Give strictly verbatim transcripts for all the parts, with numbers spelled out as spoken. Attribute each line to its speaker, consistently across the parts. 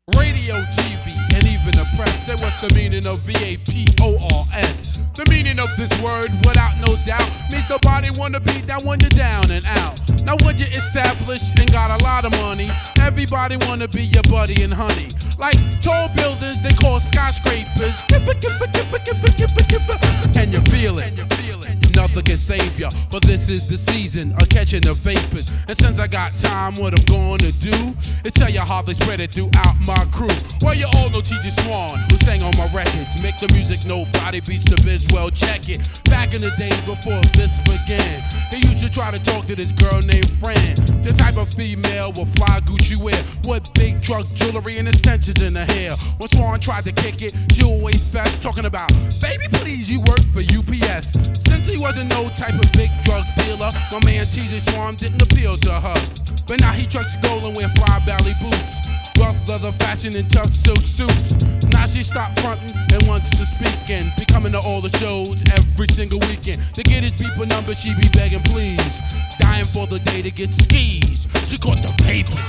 Speaker 1: Radio, T V, and even the press say what's the meaning of V A P O R S. The meaning of this word, without no doubt, means nobody wanna be down when you're down and out. Now when you're established and got a lot of money, everybody wanna be your buddy and honey. Like tall buildings they call skyscrapers. Kiffa, kiffa, kiffa, kiffa, kiffa, kiffa. Can you feel it? Nothing can save ya, for this is the season of catching the vapors. And since I got time, what I'm gonna do is tell you how they spread it throughout my crew. Well, you all know T J Swan, who sang on my records. Make the music nobody beats the biz, well check it. Back in the days before this began, he used to try to talk to this girl named Fran. The type of female with fly Gucci wear, with big drug jewelry and extensions in her hair. When Swan tried to kick it, she always fessed, talking about, baby please, you work for U P S. Since he wasn't no type of big drug dealer, my man T J Swan didn't appeal to her. But now he trucks gold and wear fly belly boots, rough leather fashion and tough silk suits. Now she stopped fronting and wants to speak and be coming to all the shows every single weekend. To get his people number, she be begging please, dying for the day to get skis. She caught the vapors.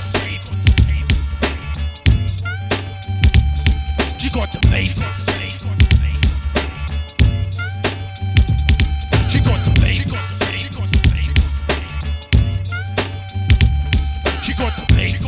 Speaker 1: She caught the vapors. She caught the vapors. She caught the vapors.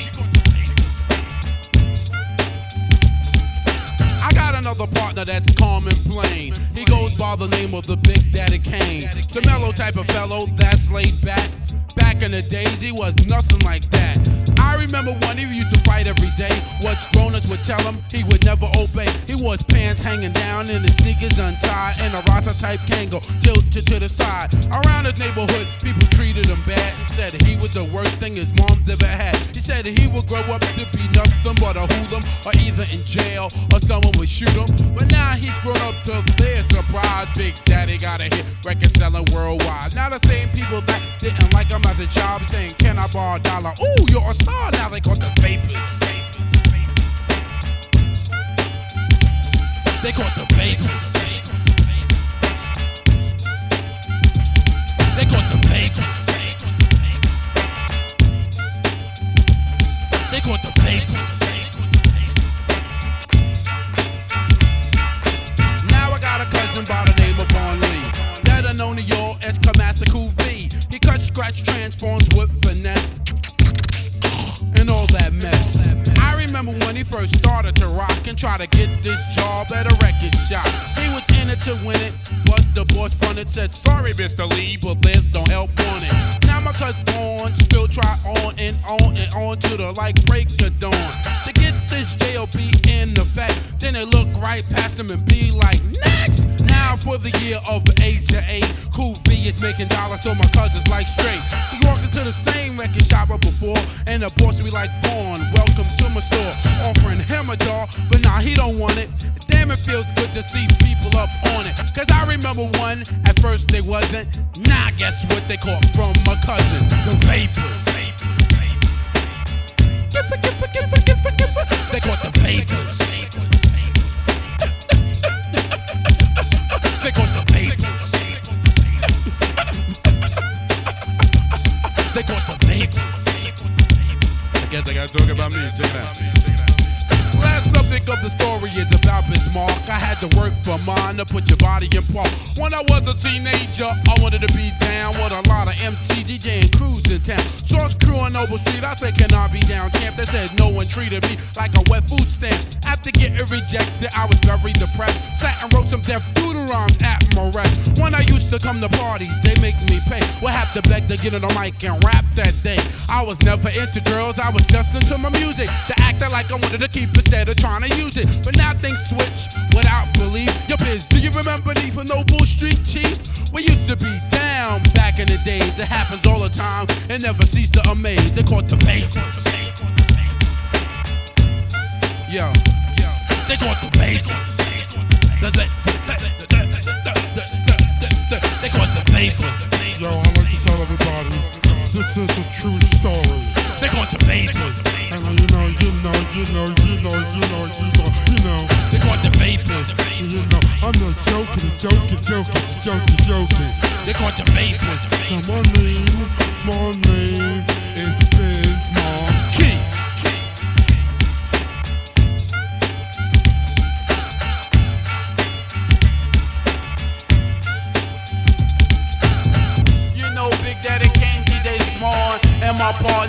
Speaker 1: I got another partner that's calm and plain. He goes by the name of the Big Daddy Kane. The mellow type of fellow that's laid back. Back in the days, he was nothing like that. I remember when he used to fight every day. What grown-ups would tell him, he would never obey. He wore his pants hanging down and his sneakers untied, and a Rasta-type Kango tilted to the side. Around his neighborhood, people treated him bad and said he was the worst thing his mom's ever had. He said he would grow up to be nothing but a hoodlum, or either in jail or someone would shoot him. But now he's grown up to their surprise. Big Daddy got a hit record selling worldwide. Now the same people that didn't like him as a job saying, can I borrow a dollar? Ooh, you're a star. Now they caught the vapors. They caught the vapors. They caught the vapors. They caught the vapors. Now I got a cousin by the name of Von Lee, better known to y'all as Kamaster Cool V. He cuts, scratch, transforms with finesse and all that mess. I remember when he first started to rock and try to get this job at a record shop. He was in it to win it, but the boss fronted said, sorry Mister Lee, but there's no help on it. Now my cousin Vaughn still try on and on and on to the like break of dawn to get this J O B in effect. Then they look right past him and be like, next! Now for the year of A to A, Cool V is making dollars, so my cousin's like straight. He walked into the same record shop up before, and the boss be like, Vaughn, welcome to my store, offering him a jar, but nah, he don't want it. Damn, it feels good to see people up on it. Cause I remember one, at first they wasn't. Nah, guess what they caught from my cousin? The vapors. Giffa, giffa, giffa, giffa, giffa. They caught the vapors. They caught the vapors. They caught the vapors. I guess I gotta talk about me. Check it out. Last subject of the story is about Bismarck. I had to work for mine to put your body in park. When I was a teenager, I wanted to be down with a lot of M C D J and crews in town. Source crew on Noble Street, I said, can I be down, champ? They said no one treated me like a wet food stamp. After getting rejected, I was very depressed. Sat and wrote some deaf doodle rhymes at my rest. When I used to come to parties, they make me pay. Would have to beg to get on the mic and rap that day. I was never into girls, I was just into my music. To acting like I wanted to keep instead of trying to use it. But now things switch without belief. Yo, biz, do you remember these for Noble Street, Chief? We used to be down back in the days. It happens all the time and never cease to amaze. They caught the vapors. Yo, they caught the vapors. They caught the vapors.
Speaker 2: Yo, I like to tell everybody, this is a true story.
Speaker 1: They caught the vapors.
Speaker 2: And you know, you know, you know, you know, you know, you know, you know.
Speaker 1: They caught the vapors.
Speaker 2: You know, I'm not joking, joking, joking, joking, joking.
Speaker 1: They caught the vapors.
Speaker 2: Now my name, my name is Bismarck Key.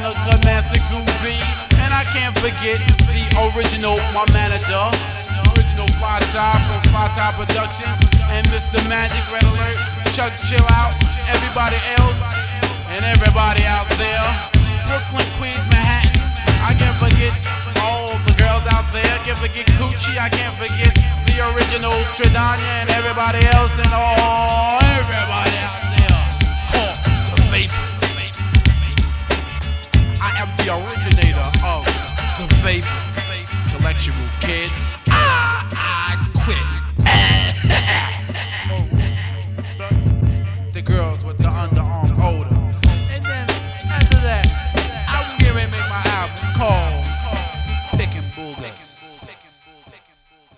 Speaker 1: Monica, Master Groovy, and I can't forget the original, my manager, original Fly Top from Fly Top Productions, and Mister Magic, Red Alert, Chuck Chill Out, everybody else, and everybody out there. Brooklyn, Queens, Manhattan, I can't forget all the girls out there. I can't forget Coochie, I can't forget the original Tridania and everybody else, and all everybody out there. Call the Vapors. I am the originator of the Vapors. Collectible kid. Ah, I quit. The girls with the underarm odor. And then after that, I'm getting ready to make my album. It's called Pickin' Boogers.